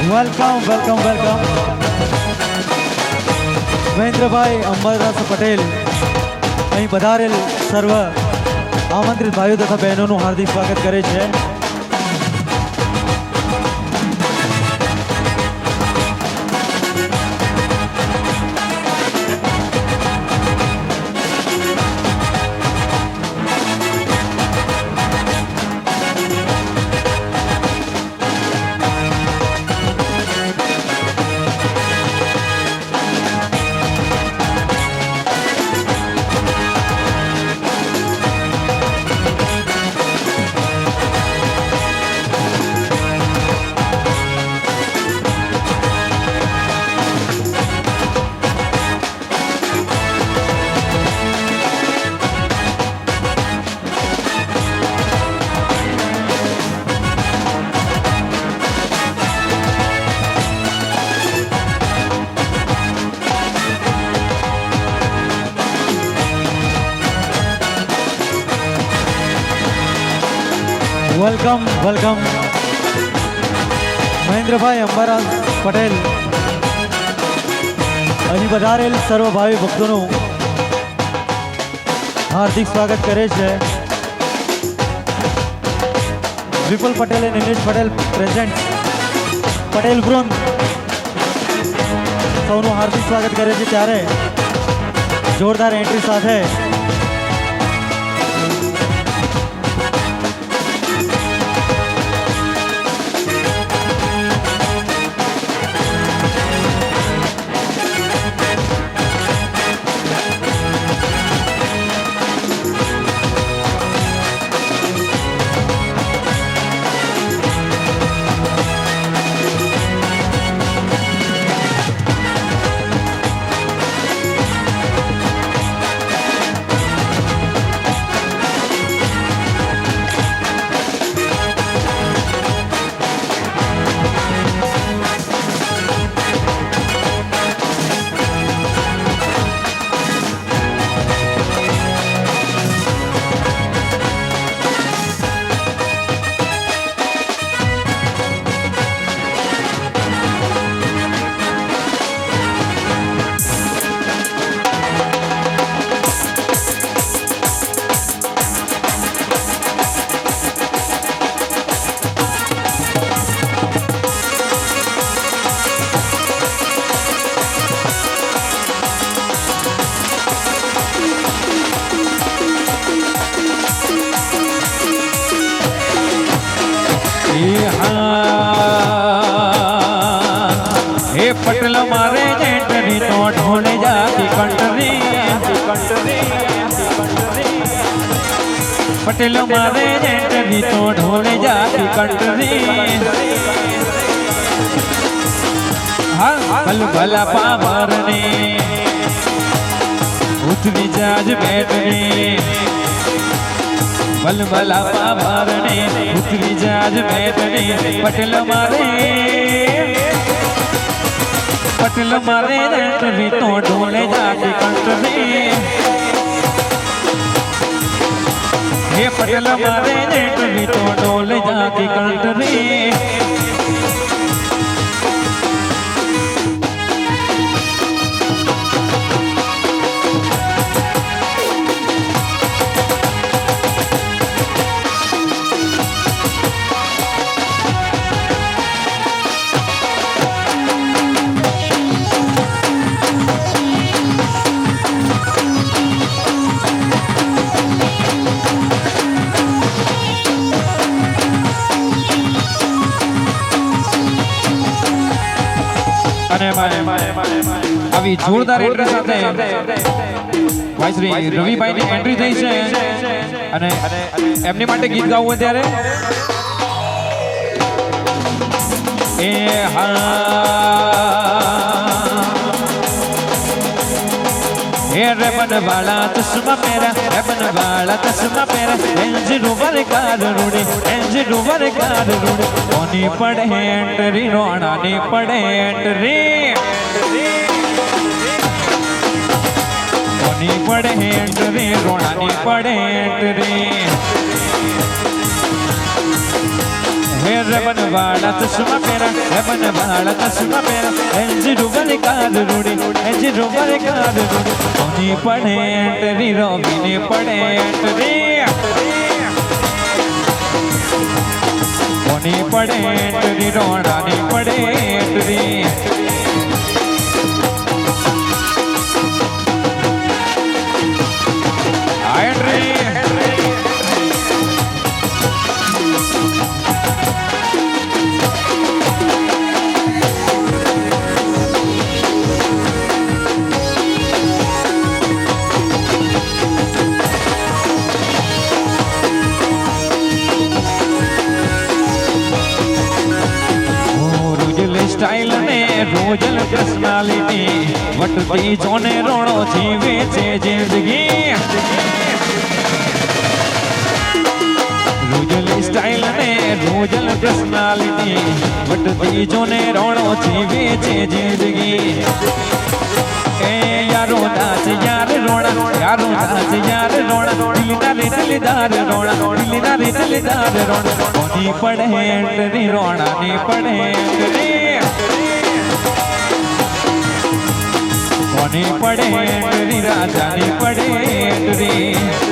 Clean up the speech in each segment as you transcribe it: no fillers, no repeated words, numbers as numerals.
Welcome welcome welcome Mahendrabhai Ambardas Patel અહીં પધારેલ સર્વ આમંત્રિત ભાઈઓ તથા બહેનોનું હાર્દિક સ્વાગત કરે છે. વેલકમ વેલકમ મહેન્દ્રભાઈ અંબરદાસ પટેલ અહીં પધારેલ સર્વ ભાવિ ભક્તોનું હાર્દિક સ્વાગત કરે છે. વિપુલ પટેલ અને નિલેશ પટેલ પ્રેઝન્ટ પટેલ વૃંદ સૌનું હાર્દિક સ્વાગત કરે છે. ત્યારે જોરદાર એન્ટ્રી સાથે पटल मारे जेंटरी तो ढोले जाती कंटरी पटल मारे जेंटरी तो ढोले जाती कंटरी हल भला पावर ने उठवी जाज बैठने बल भला पावर ने उठवी जाज बैठने पटल मारे पटल मारे जेंटरी तो ढोले जाती कंटरी हे पटल मारे जेंटरी तो ढोले जाती कंटरी अभी जोरदार एंट्री साथे भाई श्री रविभाई ની એન્ટ્રી થઈ છે અને એમની માટે ગીત ગાવું અત્યારે એ હા हे रबन वाला चश्मा मेरा रबन वाला चश्मा मेरा एंज डूबर कार रूड़े एंज डूबर कार रूड़े ओनी पड़े एंट्री रोना नी पड़े एंट्री ओनी पड़े एंट्री रोना नी पड़े एंट्री हे રેબન વાળા ચશ્મા પહેરા રેબન વાળા ચશ્મા પહેરા એજી રૂબલ કાર રૂડી એજી રૂબલ કાર રૂડી કોની પડે એન્ટરી રોબીની પડે એન્ટરી કોની પડે એન્ટરી રોણાની પડે એન્ટરી स्टाइल ने रोजल पर्सनालिटी वटती जोने रोणो जीवे छे जिंदगी रोजल स्टाइल ने रोजल पर्सनालिटी वटती जोने रोणो जीवे छे जिंदगी ए यारो नाच यार रोणा यारो नाच यार रोणा दिलदार रोणा दिलदार रोणा कोनी पड़े एंटरी रोणा नी पड़े एंटरी कोनी पड़े एंटरी राजा नी पड़े एंटरी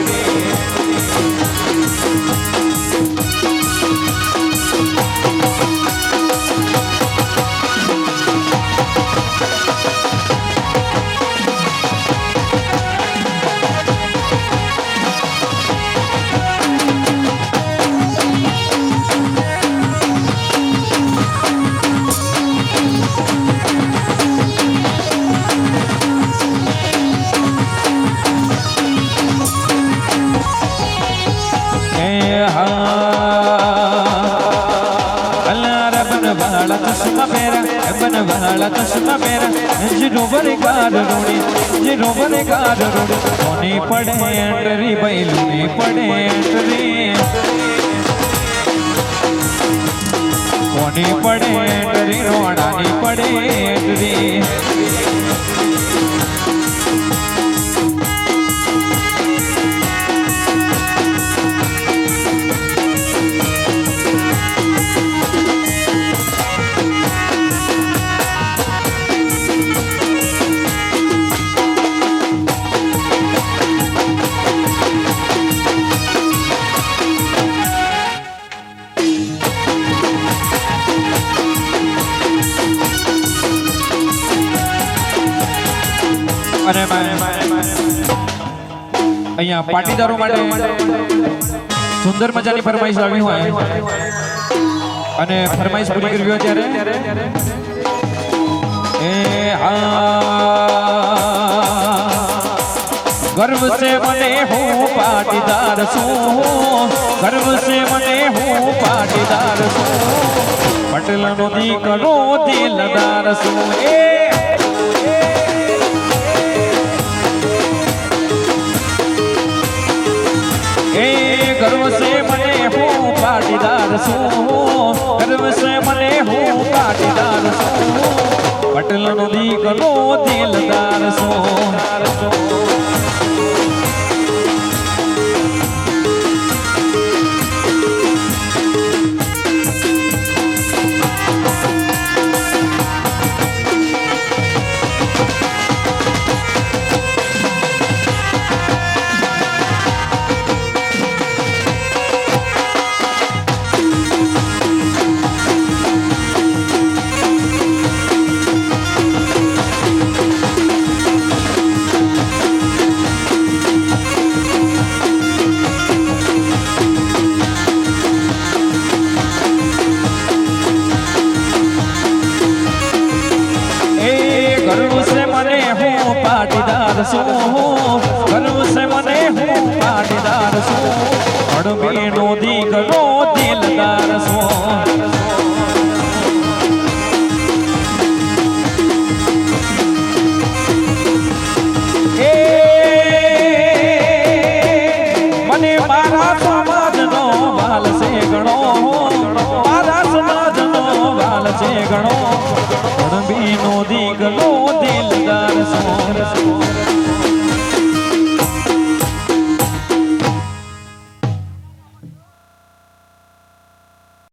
चश्मा मेरा बन वाला चश्मा मेरा जीरोवर कार रोड़ी जीरोवर कार रोड़ी कोनी पड़े एंटरी बैलूनी पड़े एंटरी कोनी पड़े एंटरी रोणानी पड़े एंटरी અને અહીંયા પાટીદારો માટે સુંદર મજાની ફરમાઈશ આવી હોય અને ફરમાઈશ પૂરી કરવી હોય ત્યારે એ गर्व से मने हूँ पाटीदार છું गर्व से मने हूँ पाटीदार છું પટેલનો દીકરો દિલદાર છું गर्व से मने हूँ पाटीदार છું गर्व से मने हूँ पाटीदार છું પટેલનો દીકરો દિલદાર છું पाटीदार છું गर्व से मने हूँ पाटीदार છું અડબીનો દીકરો દિલદાર છું મને મારા સમાજનો વાલ છે ગણો મારા સમાજનો વાલ છે ગણો અડબીનો દીકરો